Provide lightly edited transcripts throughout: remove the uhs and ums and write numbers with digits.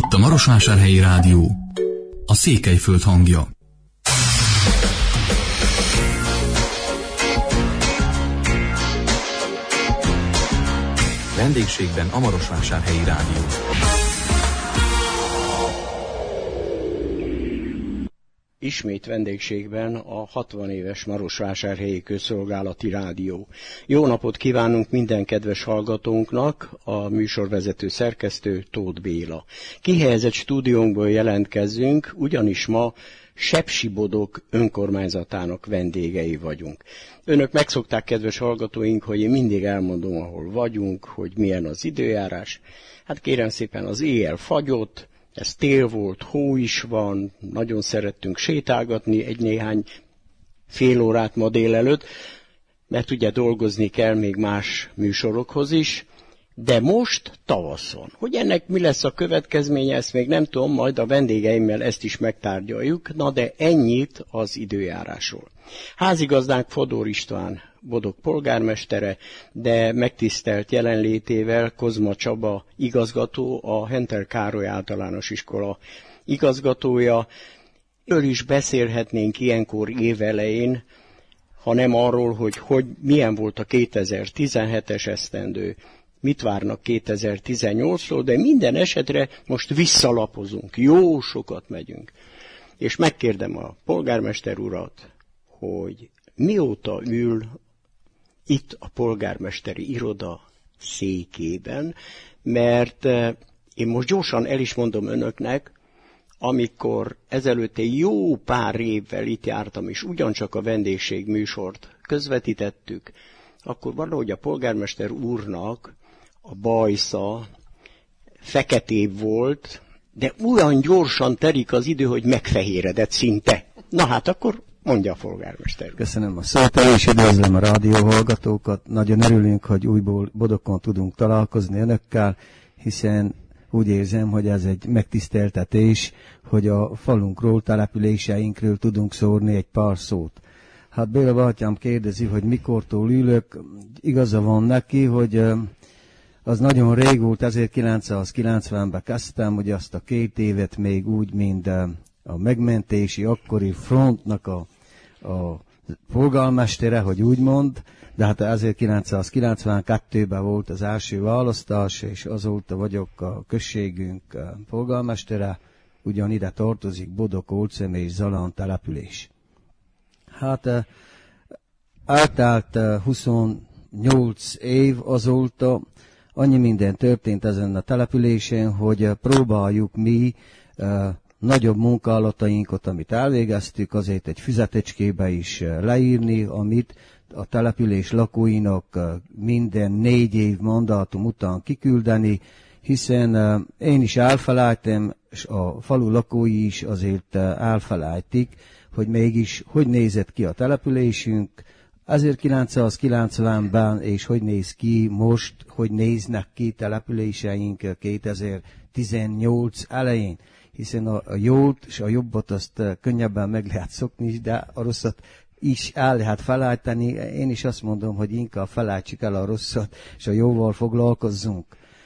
Itt a Marosvásárhelyi Rádió, a Székelyföld hangja. Vendégségben a Marosvásárhelyi Rádió. Ismét vendégségben a 60 éves Marosvásárhelyi Közszolgálati Rádió. Jó napot kívánunk minden kedves hallgatónknak, a műsorvezető szerkesztő Tóth Béla. Kihelyezett stúdiónkból jelentkezzünk, ugyanis ma Sepsi-Bodog önkormányzatának vendégei vagyunk. Önök megszokták, kedves hallgatóink, hogy én mindig elmondom, ahol vagyunk, hogy milyen az időjárás. Hát kérem szépen, az éjjel fagyott, ez tél volt, hó is van, nagyon szerettünk sétálgatni egy-néhány fél órát ma délelőtt, mert ugye dolgozni kell még más műsorokhoz is, de most tavaszon. Hogy ennek mi lesz a következménye, ezt még nem tudom, majd a vendégeimmel ezt is megtárgyaljuk, na de ennyit az időjárásról. Házigazdánk Fodor István, Bodog polgármestere, de megtisztelt jelenlétével Kozma Csaba igazgató, a Henter Károly általános iskola igazgatója. Őről is beszélhetnénk ilyenkor évelején, ha nem arról, hogy milyen volt a 2017-es esztendő, mit várnak 2018-ról, de minden esetre most visszalapozunk, jó sokat megyünk. És megkérdem a polgármester urat, hogy mióta ül itt a polgármesteri iroda székében, mert én most gyorsan el is mondom önöknek, amikor ezelőtt egy jó pár évvel itt jártam, és ugyancsak a vendégség műsort közvetítettük, akkor valahogy a polgármester úrnak a bajsza feketébb volt, de olyan gyorsan telik az idő, hogy megfehéredett szinte. Na hát akkor mondja a polgármester. Köszönöm a szót, és üdvözlöm a rádióhallgatókat. Nagyon örülünk, hogy újból Bodogkon tudunk találkozni önökkel, hiszen úgy érzem, hogy ez egy megtiszteltetés, hogy a falunkról, településeinkről tudunk szórni egy pár szót. Hát Béla bátyám kérdezi, hogy mikortól ülök. Igaza van neki, hogy az nagyon rég volt, 1990-ben kezdtem, hogy azt a 2 évet még úgy, mint a megmentési akkori frontnak a polgármestere, hogy úgy mond, de hát 1992-ben volt az első választás, és azóta vagyok a községünk polgármestere, ugyan ide tartozik Bodog, Olcem és Zalán település. Hát eltelt 28 év azóta, annyi minden történt ezen a településen, hogy próbáljuk mi nagyobb munkálatainkat, amit elvégeztük, azért egy füzetecskébe is leírni, amit a település lakóinak minden 4 év mandátum után kiküldeni, hiszen én is elfelejtem, és a falu lakói is azért elfelejtik, hogy mégis hogy nézett ki a településünk 1990-ben, és hogy néz ki most, hogy néznek ki településeink 2018 elején. Hiszen a jót és a jobbat azt könnyebben meg lehet szokni, de a rosszat is el lehet felejteni. Én is azt mondom, hogy inkább felejtsük el a rosszat, és a jóval foglalkozzunk.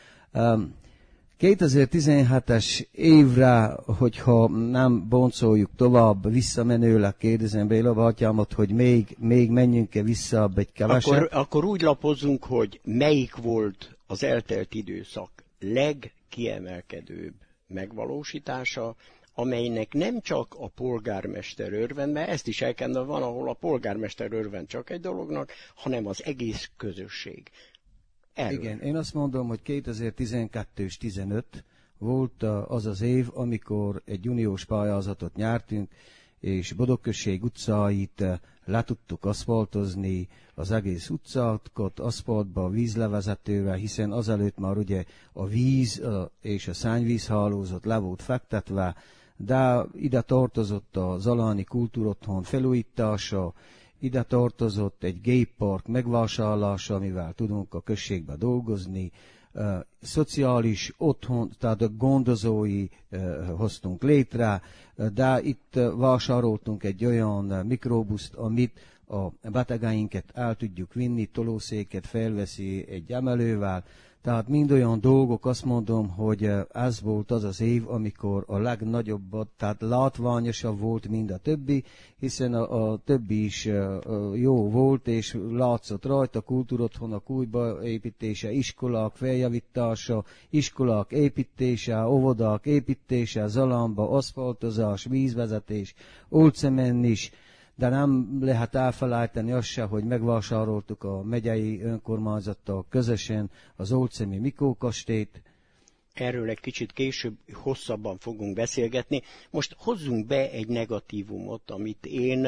2017-es évre, hogyha nem boncoljuk tovább, visszamenőleg kérdezem Béla bátyámat, hogy még menjünk-e vissza egy keveset. Akkor úgy lapozzunk, hogy melyik volt az eltelt időszak legkiemelkedőbb megvalósítása, amelynek nem csak a polgármester örvend, mert ezt is el kell, van, ahol a polgármester örvend csak egy dolognak, hanem az egész közösség. Igen, én azt mondom, hogy 2012 és 2015 volt az az év, amikor egy uniós pályázatot nyertünk, és Bodog község utcáit le tudtuk aszfaltozni, az egész utcákat aszfaltba, vízlevezetővel, hiszen azelőtt már ugye a víz és a szennyvízhálózat le volt fektetve, de ide tartozott a Zaláni Kultúrotthon felújítása, ide tartozott egy géppark megvásárlása, amivel tudunk a községbe dolgozni, szociális otthon, tehát a gondozói hoztunk létre, de itt vásároltunk egy olyan mikrobuszt, amit a betegeinket el tudjuk vinni, tolószéket felveszi egy emelővel, Tehát mind olyan dolgok, azt mondom, hogy ez volt az az év, amikor a legnagyobbat, tehát látványosabb volt, mint a többi, hiszen a többi is jó volt, és látszott rajta, kultúrotthonok újbaépítése, iskolák feljavítása, iskolák építése, óvodák építése, Zalánba aszfaltozás, vízvezetés, Olcemen is, de nem lehet elfelejteni azt se, hogy megvásároltuk a megyei önkormányzattal közösen az Olcemi Mikó kastélyt. Erről egy kicsit később hosszabban fogunk beszélgetni. Most hozzunk be egy negatívumot, amit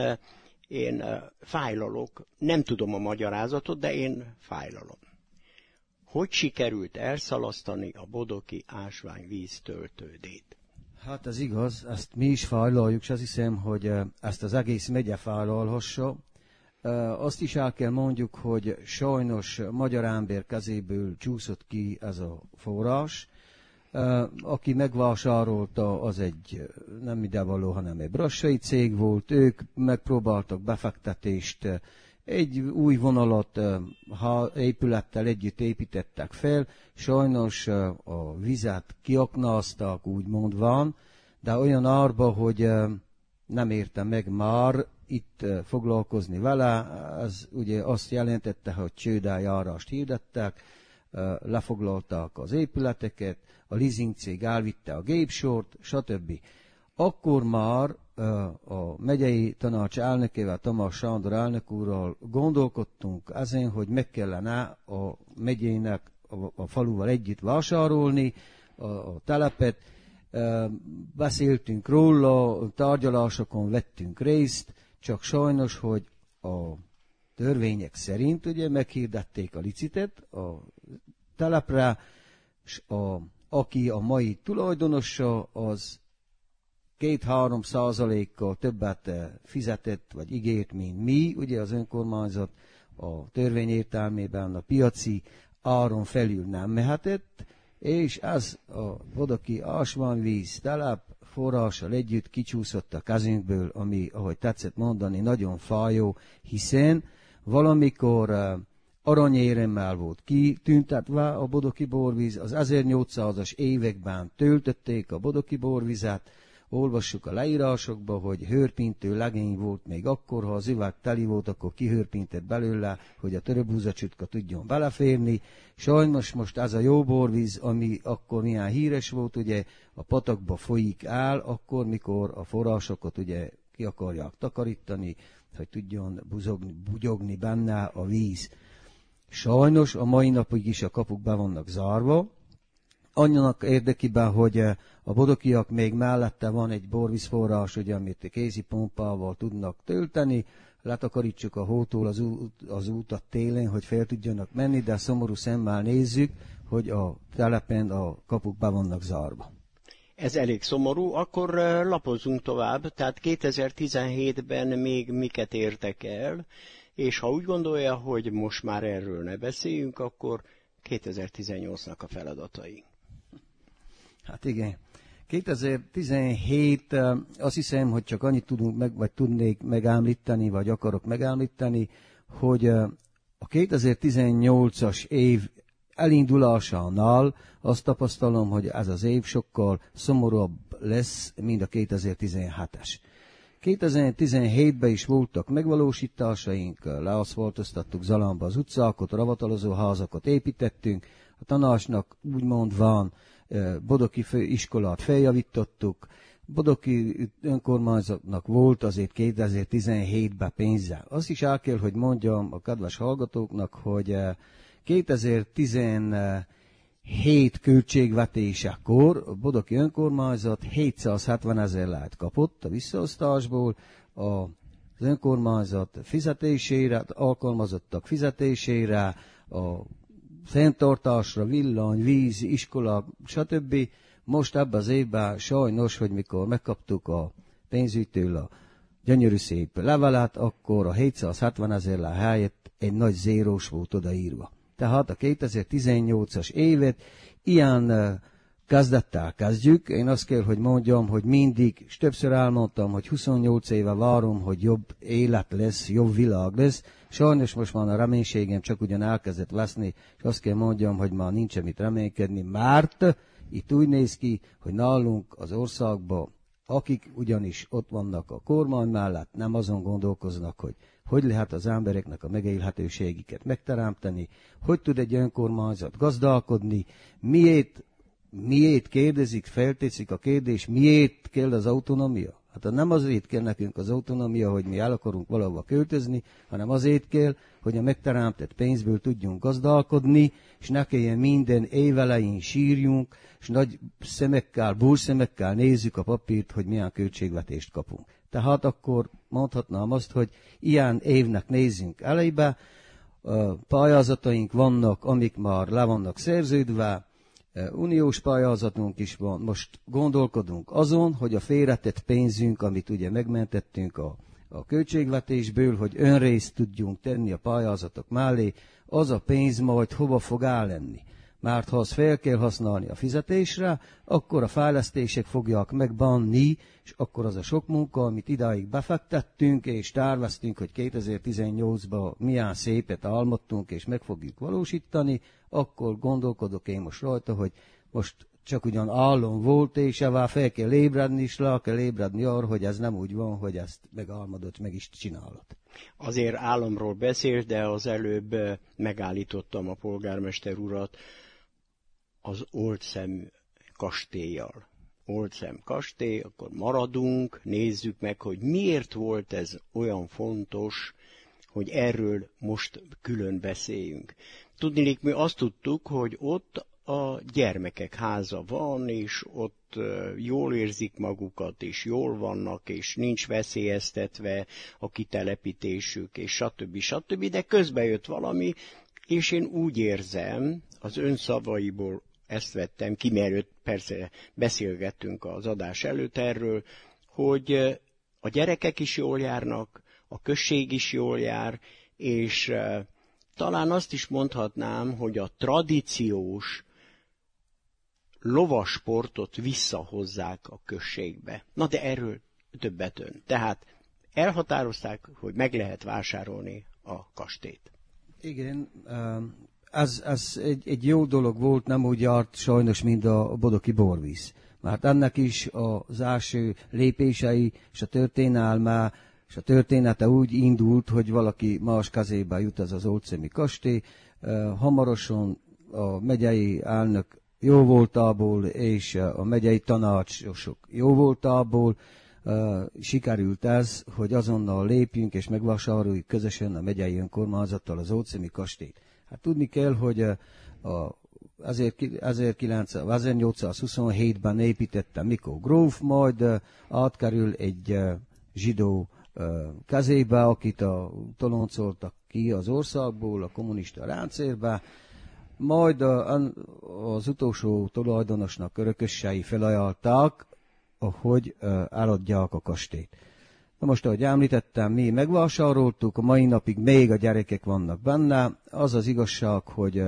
én fájlalok. Nem tudom a magyarázatot, de én fájlalom. Hogy sikerült elszalasztani a bodoki ásványvíz töltődét? Hát ez igaz, ezt mi is fájlaljuk, és azt hiszem, hogy ezt az egész megye fájlalhassa. Azt is el kell mondjuk, hogy sajnos magyar ember kezéből csúszott ki ez a forrás. Aki megvásárolta, az egy nem idevaló, hanem egy brassai cég volt. Ők megpróbáltak befektetést, egy új vonalat épülettel együtt építettek fel, sajnos a vizet kiaknázták, úgy mondván, de olyan árba, hogy nem érte meg már itt foglalkozni vele. Ez ugye azt jelentette, hogy csődeljárást hirdettek, lefoglalták az épületeket, a leasing cég elvitte a gépsort, stb. Akkor már a megyei tanács elnökével, Tamás Sándor elnök úrral gondolkodtunk ezen, hogy meg kellene a megyének a faluval együtt vásárolni a telepet. Beszéltünk róla, tárgyalásokon vettünk részt, csak sajnos, hogy a törvények szerint ugye meghirdették a licitet a telepre, és aki a mai tulajdonosa, az 2-3% többet fizetett, vagy ígért, mint mi, ugye az önkormányzat a törvény értelmében a piaci áron felül nem mehetett, és ez a bodoki ásványvíz telep forrással együtt kicsúszott a kezünkből, ami, ahogy tetszett mondani, nagyon fájó, hiszen valamikor aranyéremmel volt kitüntetve a bodoki borvíz, az 1800-as években töltötték a bodoki borvizet. Olvassuk a leírásokba, hogy hőrpintő legény volt még akkor, ha az üveg teli volt, akkor kihőrpintett belőle, hogy a töröbúzacsutka tudjon beleférni. Sajnos most ez a jó borvíz, ami akkor milyen híres volt, ugye a patakba folyik el, akkor, mikor a forrásokat ugye ki akarják takarítani, hogy tudjon bugyogni benne a víz. Sajnos a mai napig is a kapuk be vannak zárva, annak érdekében, hogy a bodokiak még mellette van egy borvízforrás, ugye, amit kézi pompával tudnak tölteni, letakarítsuk a hótól az útat télen, hogy fel tudjanak menni, de szomorú szemmel nézzük, hogy a telepen a kapuk be vannak zárva. Ez elég szomorú, akkor lapozzunk tovább, tehát 2017-ben még miket értek el, és ha úgy gondolja, hogy most már erről ne beszéljünk, akkor 2018-nak a feladatai. Hát igen. 2017, azt hiszem, hogy csak annyit tudunk vagy tudnék megemlíteni, vagy akarok megemlíteni, hogy a 2018-as év elindulásánál azt tapasztalom, hogy ez az év sokkal szomorúbb lesz, mint a 2017-es. 2017-ben is voltak megvalósításaink, leaszfaltoztattuk Zalánba az utcákat, ravatalozó házakat építettünk, a tanácsnak úgymond van, bodoki főiskolát feljavítottuk, bodoki önkormányzatnak volt azért 2017-ben pénze. Azt is el kell, hogy mondjam a kedves hallgatóknak, hogy 2017 költségvetésekor a bodoki önkormányzat 770 000 lát kapott a visszaosztásból, az önkormányzat fizetésére, alkalmazottak fizetésére, a fenntartásra, villany, víz, iskola, stb. Most ebben az évben sajnos, hogy mikor megkaptuk a pénzügytől a gyönyörű szép levelet, akkor a 770 000 helyett egy nagy zérós volt odaírva. Tehát a 2018-as évet ilyen kezdettel kezdjük. Én azt kell, hogy mondjam, hogy mindig, és többször elmondtam, hogy 28 éve várom, hogy jobb élet lesz, jobb világ lesz. Sajnos most már a reménységem csak ugyan elkezdett veszni, és azt kell mondjam, hogy már nincs mit reménykedni, mert itt úgy néz ki, hogy nálunk az országban, akik ugyanis ott vannak a kormány mellett, nem azon gondolkoznak, hogy lehet az embereknek a megélhetőségiket megteremteni, hogy tud egy önkormányzat gazdálkodni, miért kérdezik, felteszik a kérdés, miért kell az autonómia? Hát nem azért kell nekünk az autonómia, hogy mi el akarunk valahova költözni, hanem azért kell, hogy a megteremtett pénzből tudjunk gazdálkodni, és ne kelljen minden évelején sírjunk, és nagy szemekkel, búrszemekkel nézzük a papírt, hogy milyen költségvetést kapunk. Tehát akkor mondhatnám azt, hogy ilyen évnek nézzünk elébe, pályázataink vannak, amik már le vannak szerződve, uniós pályázatunk is van, most gondolkodunk azon, hogy a félretett pénzünk, amit ugye megmentettünk a költségvetésből, hogy önrészt tudjunk tenni a pályázatok mellé, az a pénz majd hova fog ellenni. Mert ha azt fel kell használni a fizetésre, akkor a fejlesztések fogják megbánni, és akkor az a sok munka, amit idáig befektettünk, és terveztünk, hogy 2018-ban milyen szépet álmodtunk, és meg fogjuk valósítani, akkor gondolkodok én most rajta, hogy most csak ugyan álom volt, és evvel fel kell ébredni, és le kell ébredni arra, hogy ez nem úgy van, hogy ezt megálmodott, meg is csinálod. Azért álomról beszél, de az előbb megállítottam a polgármester urat az Oldszem kastélyjal. Oldszem kastély, akkor maradunk, nézzük meg, hogy miért volt ez olyan fontos, hogy erről most külön beszéljünk. Tudniillik, mi azt tudtuk, hogy ott a gyermekek háza van, és ott jól érzik magukat, és jól vannak, és nincs veszélyeztetve a kitelepítésük, és stb. De közben jött valami, és én úgy érzem, az ön szavaiból ezt vettem ki, mert persze beszélgettünk az adás előtt erről, hogy a gyerekek is jól járnak, a község is jól jár, és talán azt is mondhatnám, hogy a tradíciós lovasportot visszahozzák a községbe. Na de erről többet ön. Tehát elhatározták, hogy meg lehet vásárolni a kastélyt. Igen, ez egy jó dolog volt, nem úgy járt sajnos, mint a bodoki borvíz. Mert ennek is az első lépései és a történelme és a története úgy indult, hogy valaki más kezébe jut az oldszemi kastély. Hamarosan a megyei elnök jó voltából, és a megyei tanácsosok jó voltából sikerült ez, hogy azonnal lépjünk és megvásároljuk közösen a megyei önkormányzattal az oldszemi kastélyt. Hát tudni kell, hogy 1827-ben építette Mikó gróf, majd átkerül egy zsidó kezébe, akit toloncoltak ki az országból, a kommunista rendszerbe, majd az utolsó tulajdonosnak örökösei felajánlották, hogy eladják a kastélyt. Na most, ahogy említettem, mi megvásároltuk, a mai napig még a gyerekek vannak benne. Az az igazság, hogy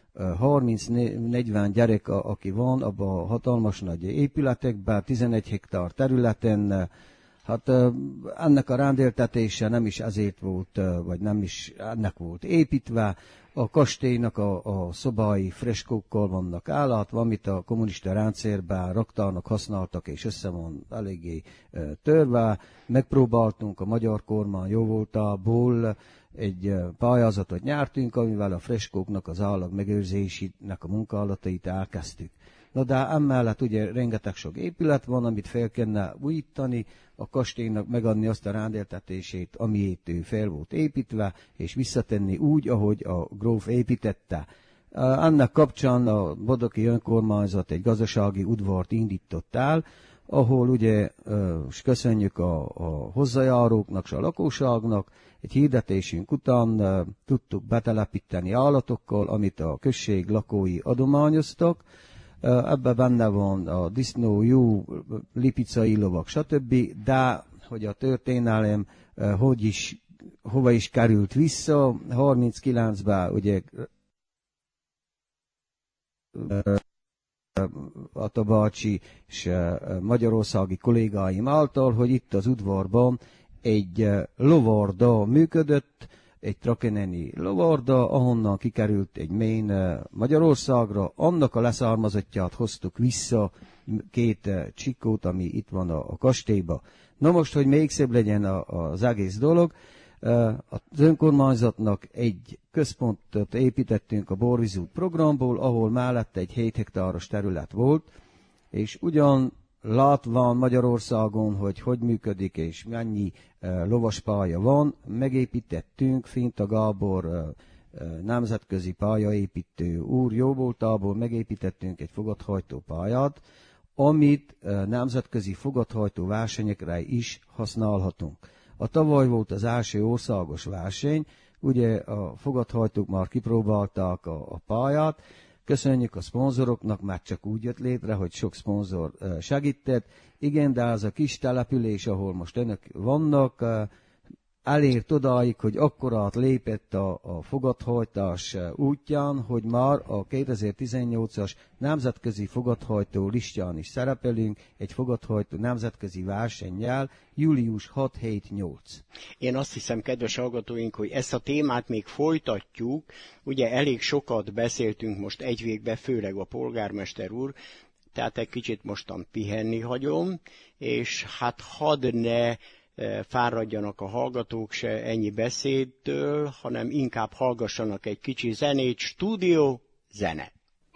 30-40 gyerek, aki van abban a hatalmas nagy épületekben, 11 hektár területen, hát ennek a rendeltetése nem is ezért volt, vagy nem is ennek volt építve. A kastélynak a szobái freskókkal vannak állátva, amit a kommunista rendszerben raktárnak használtak, és össze van eléggé törve. Megpróbáltunk a magyar kormány jóvoltából egy pályázatot nyertünk, amivel a freskóknak az állag megőrzésének a munkálatait elkezdtük. Na de emellett ugye rengeteg sok épület van, amit fel kellene újítani, a kastélynak megadni azt a rendeltetését, amiért ő fel volt építve, és visszatenni úgy, ahogy a gróf építette. Ennek kapcsán a bodoki önkormányzat egy gazdasági udvart indított el, ahol ugye, és köszönjük a hozzájáróknak és a lakóságnak, egy hirdetésünk után tudtuk betelepíteni állatokkal, amit a község lakói adományoztak. Ebben benne van a disznó, jó, lipicai lovak, stb. De hogy a történelem hova is került vissza, 39-ben ugye Ata bácsi és magyarországi kollégáim által, hogy itt az udvarban egy lovarda működött, egy trakeneni lovarda, ahonnan kikerült egy Maine Magyarországra, annak a leszármazottját hoztuk vissza, 2 csikót, ami itt van a kastélyba. Na most, hogy még szebb legyen az egész dolog, az önkormányzatnak egy központot építettünk a Borvízút programból, ahol mellette egy 7 hektáros terület volt, és ugyan látván Magyarországon, hogy működik és mennyi lovaspálya van, megépítettünk Finta Gábor nemzetközi pályaépítő úr jóvoltából megépítettünk egy fogadhajtó pályát, amit nemzetközi fogadhajtó versenyekre is használhatunk. A tavaly volt az első országos verseny, ugye a fogadhajtók már kipróbálták a pályát, köszönjük a szponzoroknak, mert csak úgy jött létre, hogy sok szponzor segített. Igen, de az a kis település, ahol most önök vannak, elért odáig, hogy akkorát lépett a fogadhajtás útján, hogy már a 2018-as nemzetközi fogadhajtó listján is szerepelünk, egy fogadhajtó nemzetközi versennyel, július 6-7-8. Én azt hiszem, kedves hallgatóink, hogy ezt a témát még folytatjuk. Ugye elég sokat beszéltünk most egy végbe, főleg a polgármester úr, tehát egy kicsit mostan pihenni hagyom, és hát hadd ne fáradjanak a hallgatók se ennyi beszédtől, hanem inkább hallgassanak egy kicsi zenét, stúdió, zene.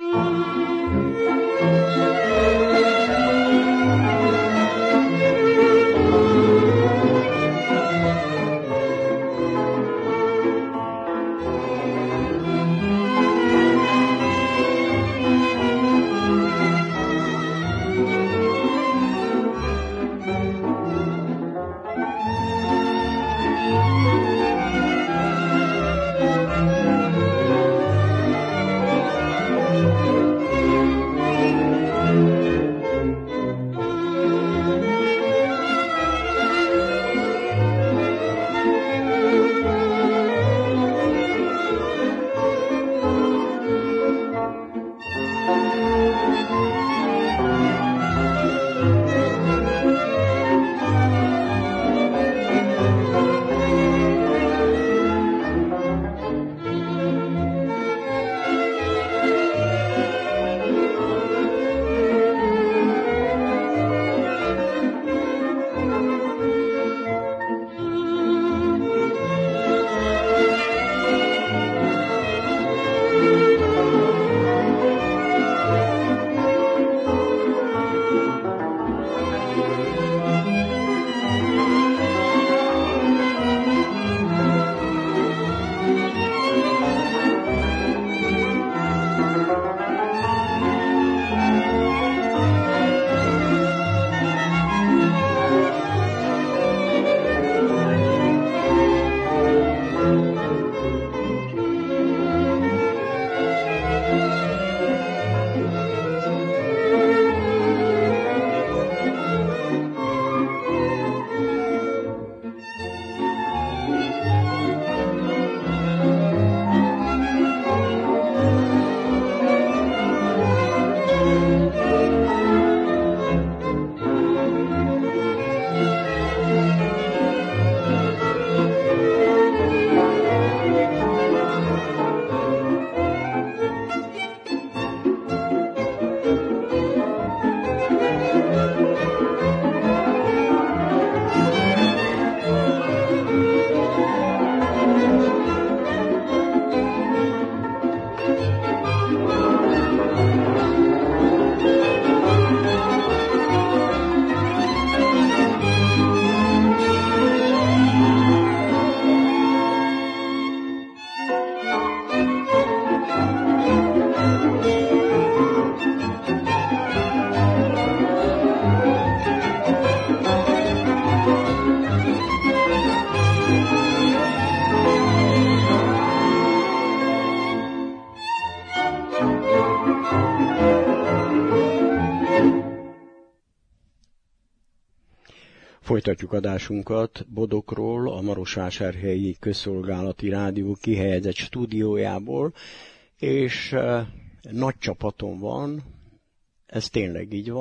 Folytatjuk adásunkat Bodokról, a Marosvásárhelyi Közszolgálati Rádió kihelyezett stúdiójából, és nagy csapatom van, ez tényleg így van,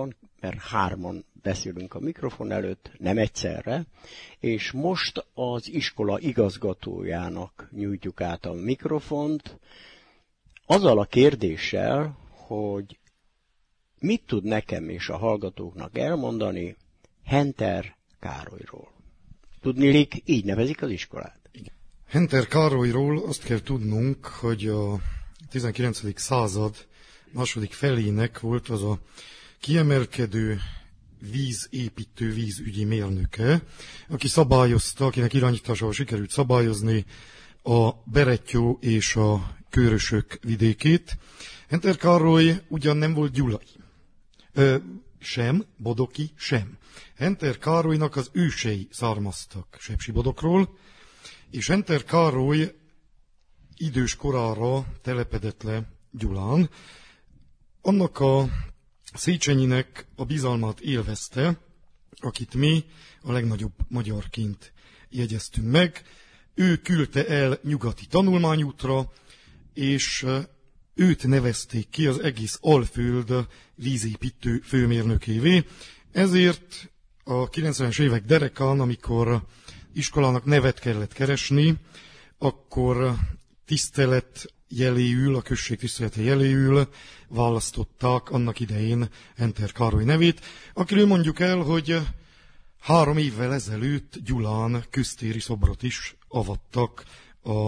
mert 3-an beszélünk a mikrofon előtt, nem egyszerre, és most az iskola igazgatójának nyújtjuk át a mikrofont, azzal a kérdéssel, hogy mit tud nekem és a hallgatóknak elmondani Henter Károlyról. Tudniillik, így nevezik az iskolát. Henter Károlyról azt kell tudnunk, hogy a 19. század második felének volt az a kiemelkedő vízépítő, vízügyi mérnöke, aki szabályozta, akinek irányításával sikerült szabályozni a Berettyó és a Kőrösök vidékét. Henter Károly ugyan nem volt gyulai. Sem, bodoki sem. Henter Károlynak az ősei származtak Sepsibodokról, és Henter Károly idős korára telepedett le Gyulán. Annak a Széchenyinek a bizalmát élvezte, akit mi a legnagyobb magyarként jegyeztünk meg. Ő küldte el nyugati tanulmányútra, és őt nevezték ki az egész Alföld vízépítő főmérnökévé. Ezért a 90-es évek derekán, amikor iskolának nevet kellett keresni, akkor tisztelet jeléül, a község tisztelete jeléül választották annak idején Henter Károly nevét, akiről mondjuk el, hogy 3 évvel ezelőtt Gyulán köztéri szobrot is avattak a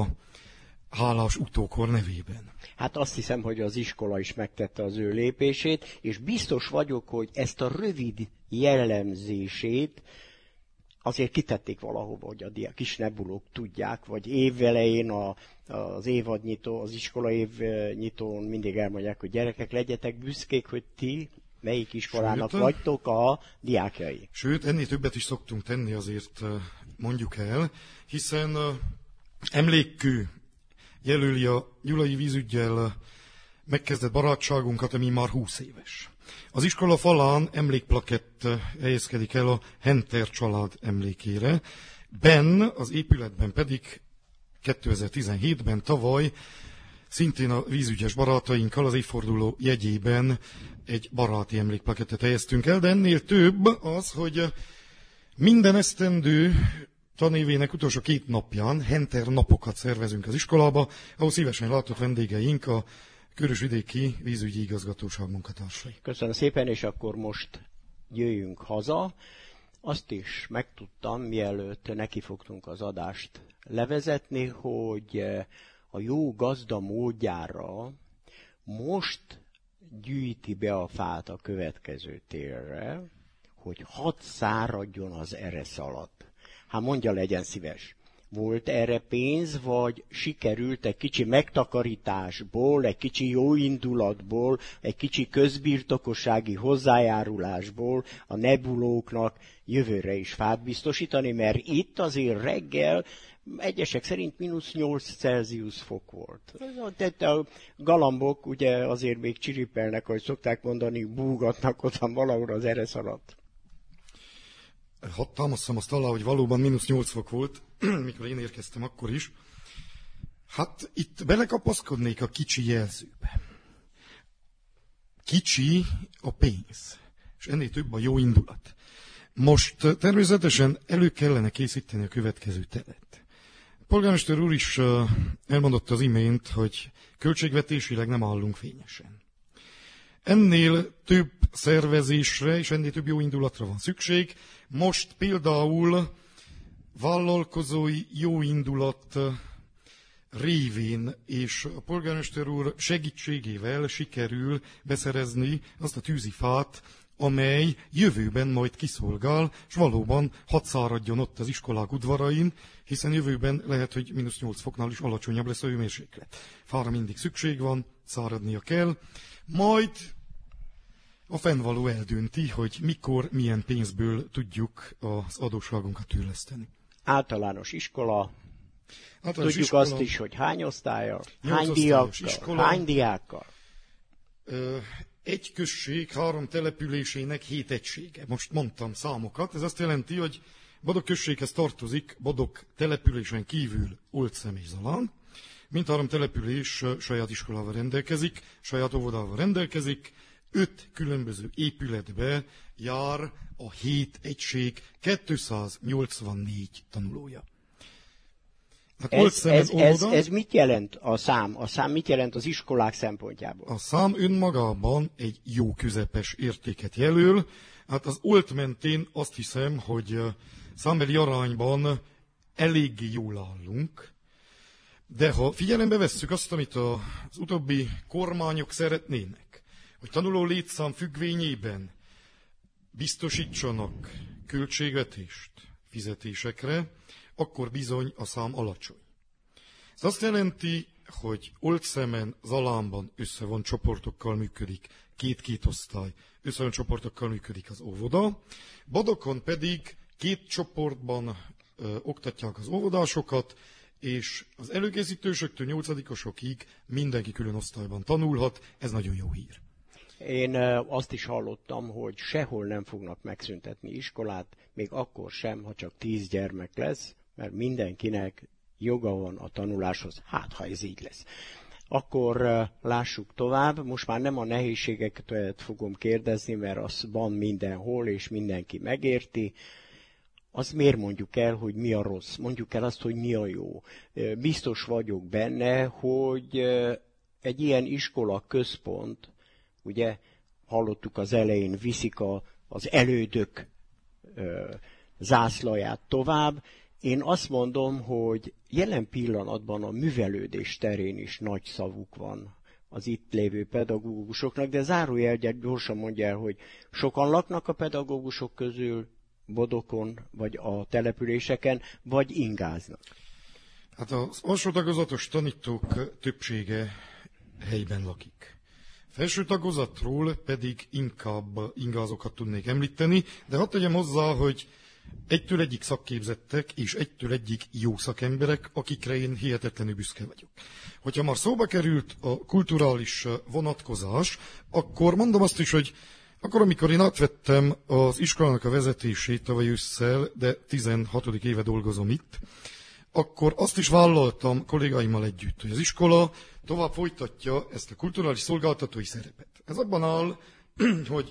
hálás utókor nevében. Hát azt hiszem, hogy az iskola is megtette az ő lépését, és biztos vagyok, hogy ezt a rövid jellemzését azért kitették valahova, hogy a kis nebulók tudják, vagy évelején az évadnyitó, az iskola évnyitón mindig elmondják, hogy gyerekek, legyetek büszkék, hogy ti melyik iskolának vagytok a diákjai. Sőt, ennél többet is szoktunk tenni, azért mondjuk el, hiszen emlékkő jelöli a gyulai vízüggyel megkezdett barátságunkat, ami már 20 éves. Az iskola falán emlékplakett helyezkedik el a Henter család emlékére. Az épületben pedig 2017-ben tavaly szintén a vízügyes barátainkkal az évforduló jegyében egy baráti emlékplakettet helyeztünk el, de ennél több az, hogy minden esztendő tanévének utolsó 2 napján Henter napokat szervezünk az iskolába, ahol szívesen látott vendégeink a Körösvidéki Vízügyi Igazgatóság munkatársai. Köszönöm szépen, és akkor most jöjjünk haza. Azt is megtudtam, mielőtt nekifogtunk az adást levezetni, hogy a jó gazda módjára most gyűjti be a fát a következő télre, hogy hadd száradjon az eresz alatt. Hát mondja, legyen szíves. Volt erre pénz, vagy sikerült egy kicsi megtakarításból, egy kicsi jóindulatból, egy kicsi közbirtokossági hozzájárulásból a nebulóknak jövőre is fát biztosítani, mert itt azért reggel egyesek szerint -8 fok volt. Tehát a galambok ugye azért még csiripelnek, ahogy szokták mondani, búgatnak ott valahol az eresz alatt. Hadd támasztam azt alá, hogy valóban -8 fok volt, mikor én érkeztem akkor is. Hát itt belekapaszkodnék a kicsi jelzőbe. Kicsi a pénz, és ennél több a jó indulat. Most természetesen elő kellene készíteni a következő telet. A polgármester úr is elmondotta az imént, hogy költségvetésileg nem állunk fényesen. Ennél több szervezésre és ennél több jó indulatra van szükség. Most például vállalkozói jó indulat révén és a polgármester úr segítségével sikerül beszerezni azt a tűzifát, amely jövőben majd kiszolgál, és valóban hadd száradjon ott az iskolák udvarain, hiszen jövőben lehet, hogy -8 foknál is alacsonyabb lesz a hőmérséklet. Fára mindig szükség van, száradnia kell, majd a fennvaló eldönti, hogy mikor, milyen pénzből tudjuk az adósságunkat törleszteni. Általános iskola. Tudjuk iskola, azt is, hogy hány osztállyal, hány diákkal? Egy község 3 településének 7 egysége. Most mondtam számokat. Ez azt jelenti, hogy Bodog községhez tartozik Bodog településen kívül Oltszem és Zalán. Mindhárom település saját iskolával rendelkezik, saját óvodával rendelkezik. 5 különböző épületbe jár a 7 egység 284 tanulója. Ez mit jelent a szám? A szám mit jelent az iskolák szempontjából? A szám önmagában egy jó közepes értéket jelöl. Hát az Olt mentén azt hiszem, hogy számbeli arányban eléggé jól állunk, de ha figyelembe vesszük azt, amit az utóbbi kormányok szeretnének, hogy tanuló létszám függvényében biztosítsanak költségvetést fizetésekre, akkor bizony a szám alacsony. Ez azt jelenti, hogy Oltszemen, Zalánban összevont csoportokkal működik, 2 osztály, összevont csoportokkal működik az óvoda, Bodokon pedig 2 csoportban oktatják az óvodásokat, és az előkészítősöktől 8-osokig mindenki külön osztályban tanulhat, ez nagyon jó hír. Én azt is hallottam, hogy sehol nem fognak megszüntetni iskolát, még akkor sem, ha csak 10 gyermek lesz, mert mindenkinek joga van a tanuláshoz, hát ha ez így lesz. Akkor lássuk tovább, most már nem a nehézségeket fogom kérdezni, mert az van mindenhol, és mindenki megérti. Azt miért mondjuk el, hogy mi a rossz? Mondjuk el azt, hogy mi a jó. Biztos vagyok benne, hogy egy ilyen iskola központ, ugye hallottuk az elején, viszik az elődök zászlaját tovább. Én azt mondom, hogy jelen pillanatban a művelődés terén is nagy szavuk van az itt lévő pedagógusoknak, de zárójelben gyorsan mondja el, hogy sokan laknak a pedagógusok közül Bodokon, vagy a településeken, vagy ingáznak. Hát az alsó tagozatos tanítók többsége helyben lakik. Felső tagozatról pedig inkább ingázókat tudnék említeni, de hadd tegyem hozzá, hogy egytől egyik szakképzettek, és egytől egyik jó szakemberek, akikre én hihetetlenül büszke vagyok. Hogyha már szóba került a kulturális vonatkozás, akkor mondom azt is, hogy akkor, amikor én átvettem az iskolának a vezetését tavaly ősszel, de 16. éve dolgozom itt, akkor azt is vállaltam kollégáimmal együtt, hogy az iskola tovább folytatja ezt a kulturális szolgáltatói szerepet. Ez abban áll, hogy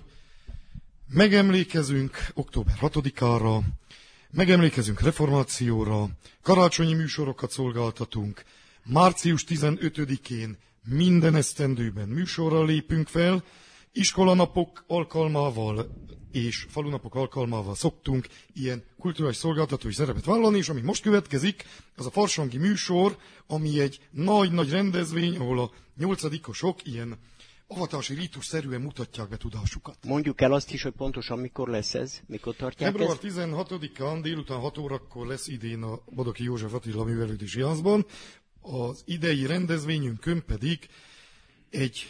megemlékezünk október 6-ára, megemlékezünk reformációra, karácsonyi műsorokat szolgáltatunk, március 15-én minden esztendőben műsorral lépünk fel, iskolanapok alkalmával és falunapok alkalmával szoktunk ilyen kulturális szolgáltatói szerepet vállalni, és ami most következik, az a farsangi műsor, ami egy nagy-nagy rendezvény, ahol a 8-osok ilyen avatási rítusszerűen mutatják be tudásukat. Mondjuk el azt is, hogy pontosan mikor lesz ez, mikor tartják Február 16-án délután 6 órakor lesz idén a Bodoki József Attila Művelődési Házban, az idei rendezvényünkön pedig egy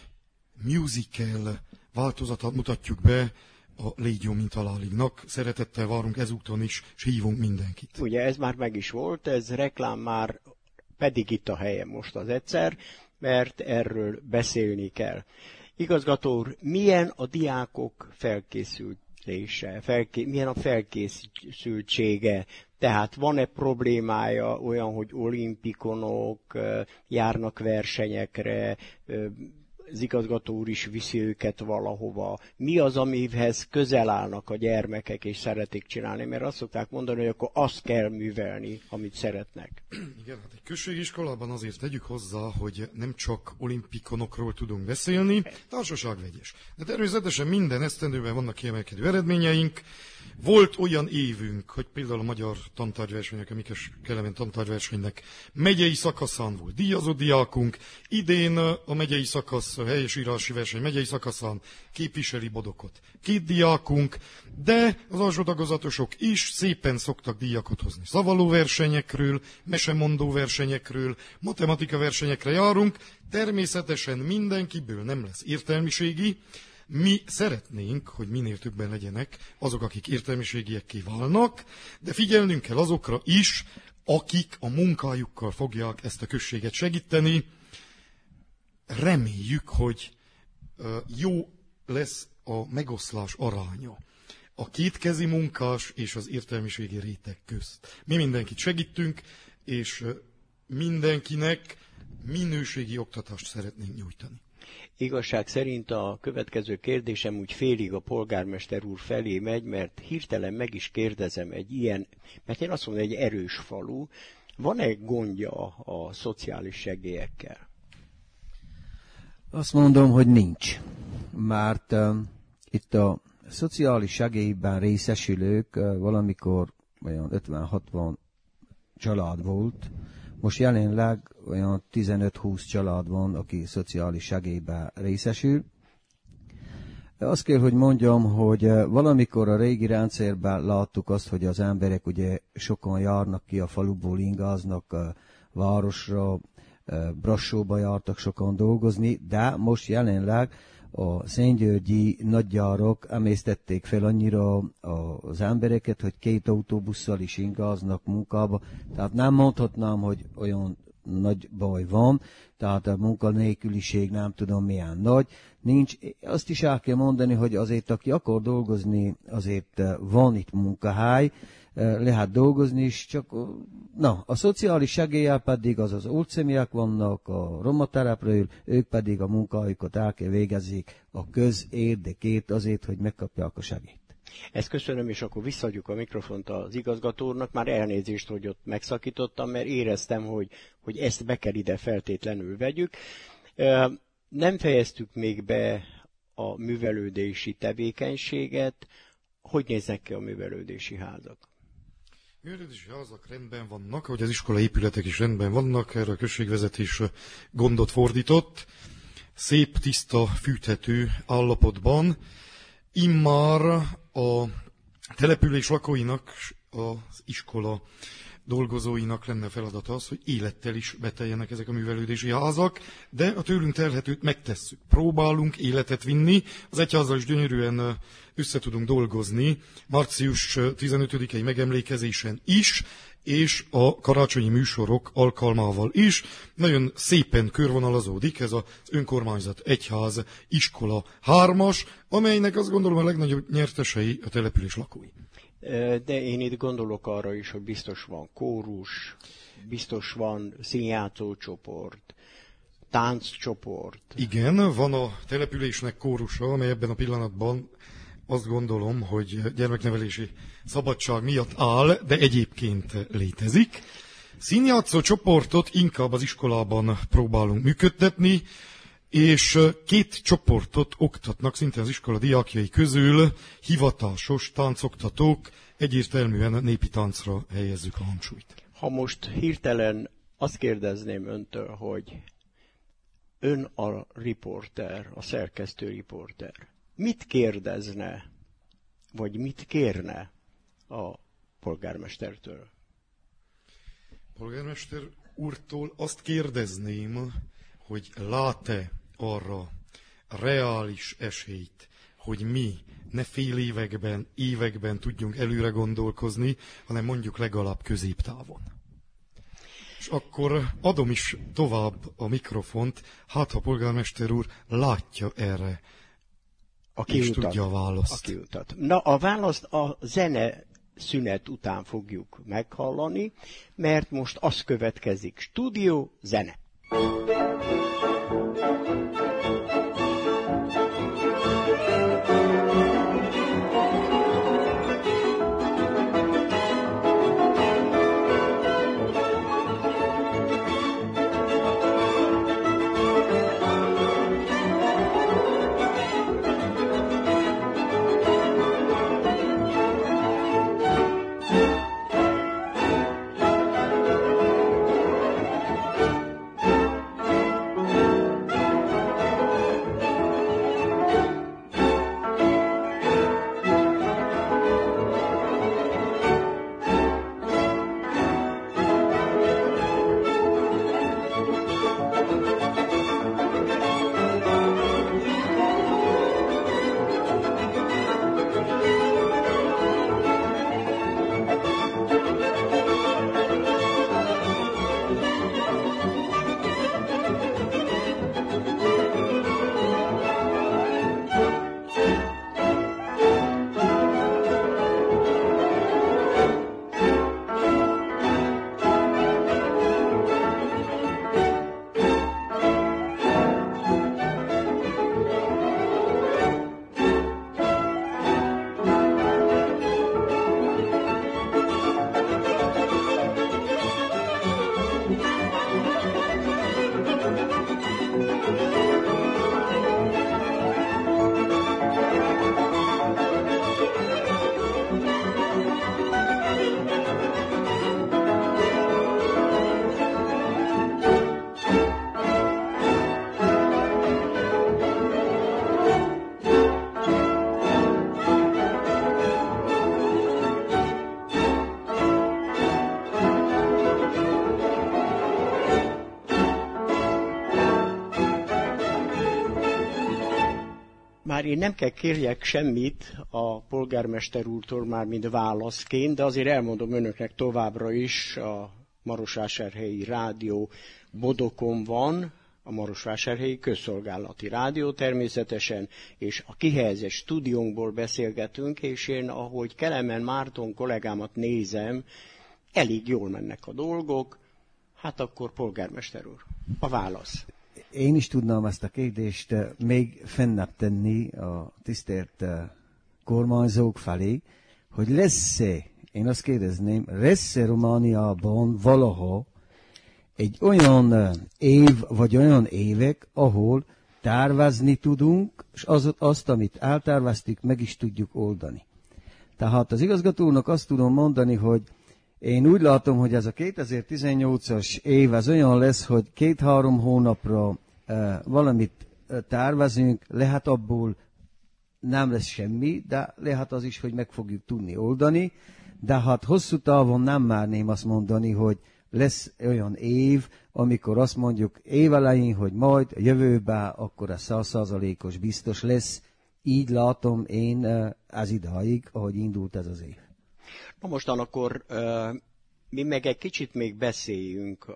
musical változatát mutatjuk be a Légy jó, mint halálignak. Szeretettel várunk ezúton is, és hívunk mindenkit. Ugye ez már meg is volt, ez reklám már, pedig itt a helye most az egyszer, mert erről beszélni kell. Igazgató úr, milyen a diákok felkészülése, milyen a felkészültsége? Tehát van-e problémája olyan, hogy olimpikonok járnak versenyekre, az igazgató úr is viszi őket valahova. Mi az, amihez közel állnak a gyermekek, és szeretik csinálni? Mert azt szokták mondani, hogy akkor azt kell művelni, amit szeretnek. Igen, hát egy községiskolában azért tegyük hozzá, hogy nem csak olimpikonokról tudunk beszélni, társaság vegyes. De természetesen minden esztendőben vannak kiemelkedő eredményeink. Volt olyan évünk, hogy például a magyar tantárgyversenyek, a Mikes Kelemen tantárgyversenynek megyei szakaszán volt díjazott diákunk. Idén a megyei szakasz, a helyesírási verseny megyei szakaszán képviseli Bodokot 2 diákunk, de az alsó tagozatosok is szépen szoktak díjakat hozni. Szavaló versenyekről, mesemondó versenyekről, matematika versenyekre járunk. Természetesen mindenkiből nem lesz értelmiségi. Mi szeretnénk, hogy minél többen legyenek azok, akik értelmiségiekké válnak, de figyelnünk kell azokra is, akik a munkájukkal fogják ezt a községet segíteni. Reméljük, hogy jó lesz a megoszlás aránya a kétkezi munkás és az értelmiségi réteg közt. Mi mindenkit segítünk, és mindenkinek minőségi oktatást szeretnénk nyújtani. Igazság szerint a következő kérdésem úgy félig a polgármester úr felé megy, mert hirtelen meg is kérdezem egy ilyen, mert én azt mondom, egy erős falu, van-e gondja a szociális segélyekkel? Azt mondom, hogy nincs, mert itt a szociális segélyben részesülők valamikor olyan 50-60 család volt, most jelenleg olyan 15-20 család van, aki szociális segélyben részesül. Azt kell, hogy mondjam, hogy valamikor a régi rendszerben láttuk azt, hogy az emberek ugye sokan járnak ki a faluból, ingáznak városra, Brassóba jártak sokan dolgozni, de most jelenleg a szentgyörgyi nagygyárak emésztették fel annyira az embereket, hogy 2 autóbusszal is ingáznak munkába. Tehát nem mondhatnám, hogy olyan nagy baj van, tehát a munkanélküliség nem tudom milyen nagy. Nincs, azt is el kell mondani, hogy azért aki akar dolgozni, azért van itt munkahely, lehet dolgozni is, csak a szociális segéllyel pedig az oldszeműek vannak, a romaterepről, ők pedig a munkájukat el kell végezzék a közérdekét azért, hogy megkapják a segélyt. Ezt köszönöm, és akkor visszaadjuk a mikrofont az igazgatónak. Már elnézést, hogy ott megszakítottam, mert éreztem, hogy ezt be kell ide feltétlenül vegyük. Nem fejeztük még be a művelődési tevékenységet. Hogy néznek ki a művelődési házak? Művelődési házak rendben vannak, ahogy az iskola épületek is rendben vannak, erre a községvezetés gondot fordított. Szép, tiszta, fűthető állapotban. Immár a település lakóinak, az iskola dolgozóinak lenne feladata az, hogy élettel is beteljenek ezek a művelődési házak, de a tőlünk telhetőt megtesszük. Próbálunk életet vinni, az egyházzal is gyönyörűen össze tudunk dolgozni, március 15-i megemlékezésen is, és a karácsonyi műsorok alkalmával is. Nagyon szépen körvonalazódik ez az önkormányzat, egyház, iskola 3-as, amelynek azt gondolom a legnagyobb nyertesei a település lakói. De én itt gondolok arra is, hogy biztos van kórus, biztos van színjátszócsoport, tánccsoport. Igen, van a településnek kórusa, amely ebben a pillanatban azt gondolom, hogy gyermeknevelési szabadság miatt áll, de egyébként létezik. Színjátszó csoportot inkább az iskolában próbálunk működtetni, és 2 csoportot oktatnak szintén az iskola diákjai közül, hivatásos táncoktatók, egyértelműen népi táncra helyezzük a hangsúlyt. Ha most hirtelen azt kérdezném öntől, hogy ön a riporter, a szerkesztő riporter, mit kérdezne, vagy mit kérne a polgármestertől? Polgármester úrtól azt kérdezném, hogy lát-e arra reális esélyt, hogy mi ne fél években tudjunk előre gondolkozni, hanem mondjuk legalább középtávon. És akkor adom is tovább a mikrofont, hát ha polgármester úr látja erre, és tudja a választ. Na, a választ a zene szünet után fogjuk meghallani, mert most az következik. Stúdió, zene. Bár én nem kell kérjek semmit a polgármester úrtól már, mint válaszként, de azért elmondom önöknek továbbra is, a Marosvásárhelyi Rádió Bodokon van, a Marosvásárhelyi Közszolgálati Rádió természetesen, és a kihelyezett stúdiónkból beszélgetünk, és én, ahogy Kelemen Márton kollégámat nézem, elég jól mennek a dolgok. Hát akkor polgármester úr, a válasz. Én is tudnám ezt a kérdést még fennebb tenni a tisztelt kormányzók felé, hogy lesz-e, én azt kérdezném, lesz-e Romániában valaha egy olyan év, vagy olyan évek, ahol tervezni tudunk, és azt, amit elterveztük, meg is tudjuk oldani. Tehát az igazgatónak azt tudom mondani, hogy én úgy látom, hogy ez a 2018-as év az olyan lesz, hogy 2-3 hónapra valamit tervezünk, lehet abból nem lesz semmi, de lehet az is, hogy meg fogjuk tudni oldani, de hát hosszú távon nem merném azt mondani, hogy lesz olyan év, amikor azt mondjuk évelején, hogy majd a jövőben akkor a 100%-os biztos lesz. Így látom én az idáig, ahogy indult ez az év. Na mostan akkor mi meg egy kicsit még beszéljünk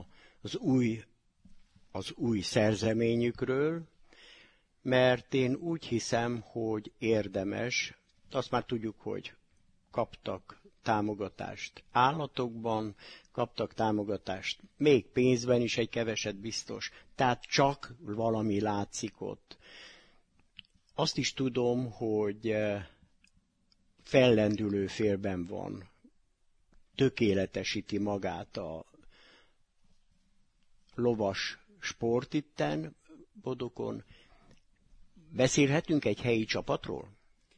az új szerzeményükről, mert én úgy hiszem, hogy érdemes, azt már tudjuk, hogy kaptak támogatást állatokban, kaptak támogatást még pénzben is, egy keveset biztos, tehát csak valami látszik ott. Azt is tudom, hogy fellendülő félben van, tökéletesíti magát a lovas sport itten, Bodokon. Beszélhetünk egy helyi csapatról?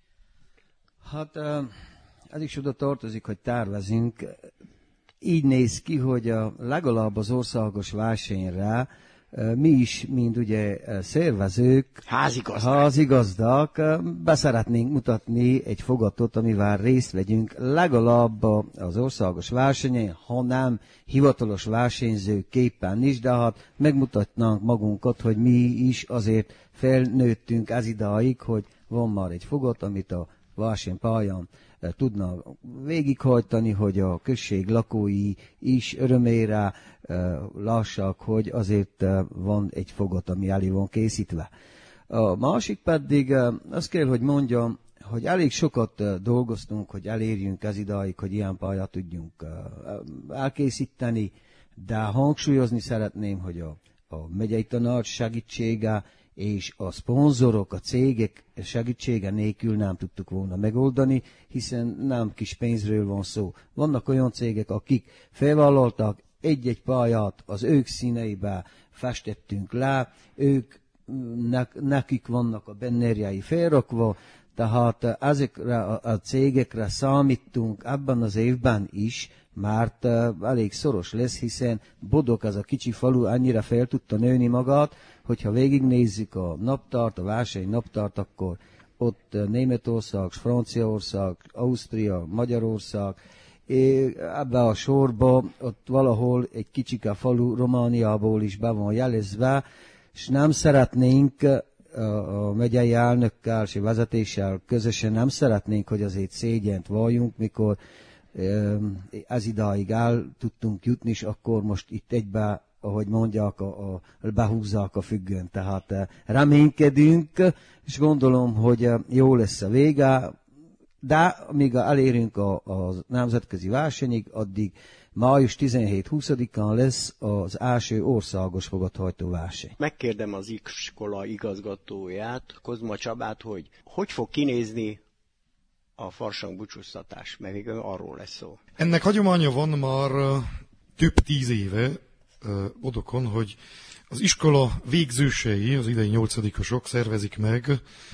Hát ez is oda tartozik, hogy tervezünk. Így néz ki, hogy legalább az országos versenyre mi is, mint ugye szervezők, házigazdak, beszeretnénk mutatni egy fogatot, amivel részt vegyünk legalább az országos versenyen, ha nem hivatalos versenyzőképpen is, de hát megmutatnánk magunkat, hogy mi is azért felnőttünk ez idáig, hogy van már egy fogat, amit a versenypályán tudnak végighajtani, hogy a község lakói is örömére lássák, hogy azért van egy fogat, ami elé van készítve. A másik pedig azt kell, hogy mondjam, hogy elég sokat dolgoztunk, hogy elérjünk ez idáig, hogy ilyen pályát tudjunk elkészíteni, de hangsúlyozni szeretném, hogy a megyei tanács segítsége és a szponzorok, a cégek segítsége nélkül nem tudtuk volna megoldani, hiszen nem kis pénzről van szó. Vannak olyan cégek, akik felvállaltak egy-egy pályát, az ők színeibe festettünk le, nekik vannak a bennerjei felrakva, tehát ezekre a cégekre számítunk ebben az évben is, mert elég szoros lesz, hiszen Bodok, az a kicsi falu annyira fel tudta nőni magát, hogyha végignézzük a naptárt, a verseny naptárt, akkor ott Németország, Franciaország, Ausztria, Magyarország, ebbe a sorba ott valahol egy kicsike falu Romániából is be van jelezve, és nem szeretnénk a megyei elnökkel és vezetéssel közösen nem szeretnénk, hogy azért szégyent valljunk, mikor ez idáig el tudtunk jutni, és akkor most itt egybe, ahogy mondják, behúzzák a függönt. Tehát reménykedünk, és gondolom, hogy jó lesz a vége, de amíg elérünk a nemzetközi versenyig, addig május 17-20-án lesz az első országos fogathajtó verseny. Megkérdem az iskola igazgatóját, Kozma Csabát, hogy fog kinézni a farsang búcsúztatás, mert még arról lesz szó. Ennek hagyománya van már több 10 éve Bodokon, hogy az iskola végzősei, az idei 8-osok szervezik meg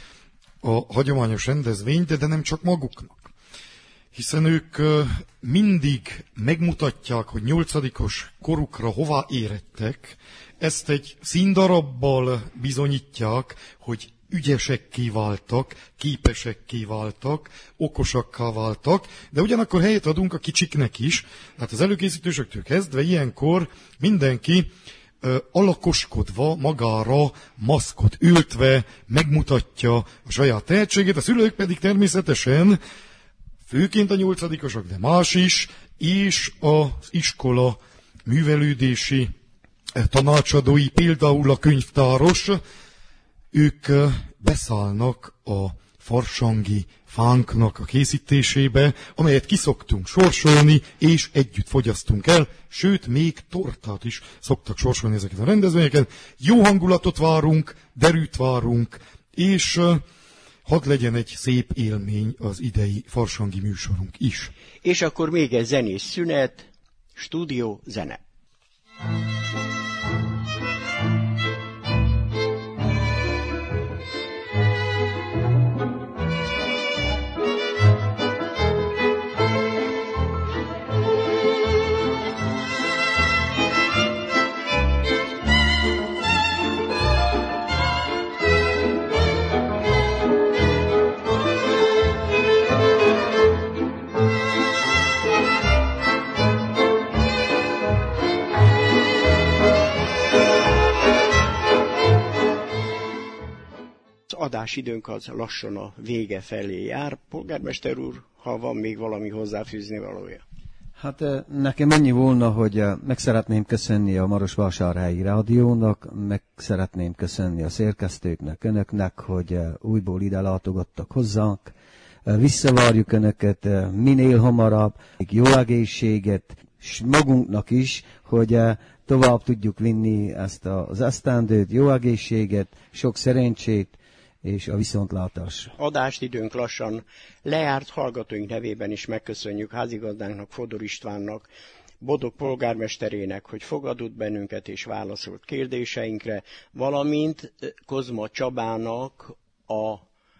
a hagyományos rendezvényt, de nem csak maguknak. Hiszen ők mindig megmutatják, hogy 8-os korukra hová érettek, ezt egy színdarabbal bizonyítják, hogy ügyesekké váltak, képesekké váltak, okosakká váltak, de ugyanakkor helyet adunk a kicsiknek is, hát az előkészítősöktől kezdve ilyenkor mindenki alakoskodva, magára maszkot ültve megmutatja a saját tehetségét, a szülők pedig természetesen, főként a 8-osok, de más is, és az iskola művelődési tanácsadói, például a könyvtáros, ők beszállnak a farsangi fánknak a készítésébe, amelyet kiszoktunk sorsolni, és együtt fogyasztunk el, sőt, még tortát is szoktak sorsolni ezeket a rendezvényeken. Jó hangulatot várunk, derűt várunk, és hadd legyen egy szép élmény az idei farsangi műsorunk is. És akkor még egy zenés szünet, stúdió zene. Adásidőnk az lassan a vége felé jár. Polgármester úr, ha van még valami hozzáfűzni valója? Hát nekem ennyi volna, hogy meg szeretném köszönni a Marosvásárhelyi Rádiónak, meg szeretném köszönni a szerkesztőknek, önöknek, hogy újból ide látogattak hozzánk. Visszavárjuk önöket minél hamarabb, jó egészséget, és magunknak is, hogy tovább tudjuk vinni ezt az esztendőt, jó egészséget, sok szerencsét, és a viszontlátás. Adásidőnk lassan lejárt, hallgatóink nevében is megköszönjük házigazdánknak, Fodor Istvánnak, Bodog polgármesterének, hogy fogadott bennünket és válaszolt kérdéseinkre, valamint Kozma Csabának, a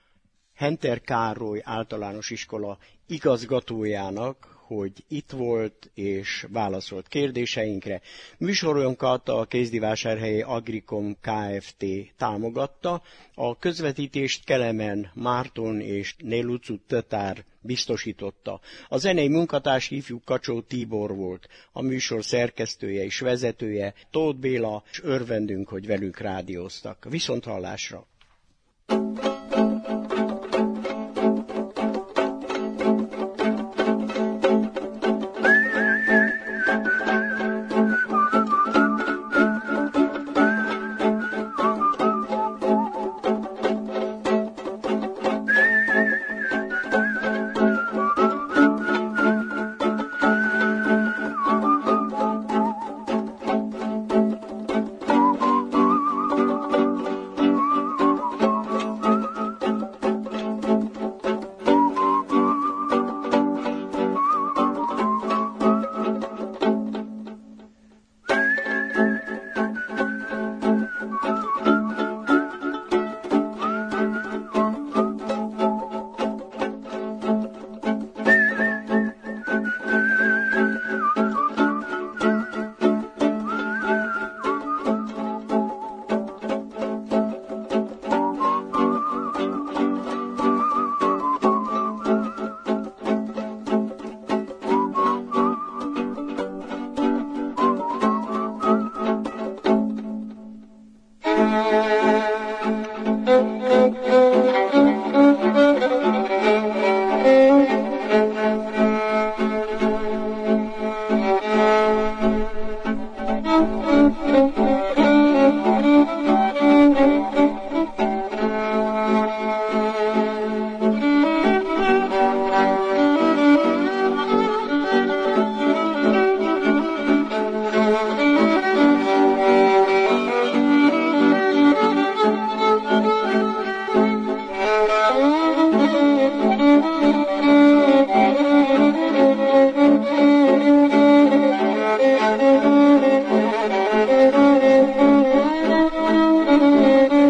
Henter Károly általános iskola igazgatójának, hogy itt volt és válaszolt kérdéseinkre. Műsorunkat a Kézdivásárhelyi Agricom Kft. Támogatta. A közvetítést Kelemen Márton és Nélucu Tatár biztosította. A zenei munkatárs ifjú Kacsó Tibor volt, a műsor szerkesztője és vezetője Tóth Béla, és örvendünk, hogy velünk rádióztak. Viszonthallásra!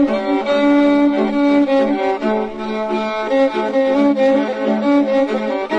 Thank you.